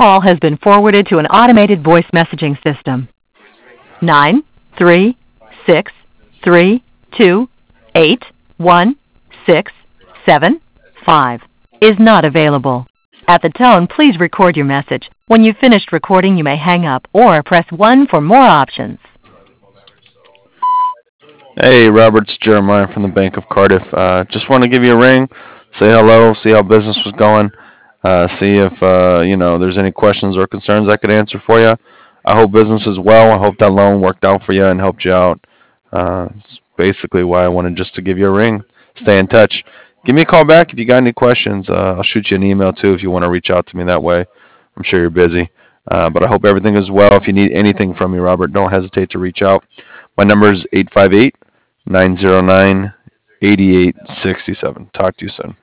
call has been forwarded to an automated voice messaging system. 936328167 is not available. At the tone, please record your message. When you've finished recording, you may hang up or press 1 for more options. Hey, Robert, it's Jeremiah from the Bank of Cardiff. Just want to give you a ring, say hello, see how business was going, see if there's any questions or concerns I could answer for you. I hope business is well. I hope that loan worked out for you and helped you out. It's basically why I wanted just to give you a ring. Stay in touch. Give me a call back if you got any questions. I'll shoot you an email too if you want to reach out to me that way. I'm sure you're busy. But I hope everything is well. If you need anything from me, Robert, don't hesitate to reach out. My number is 858 909 8867. Talk to you soon.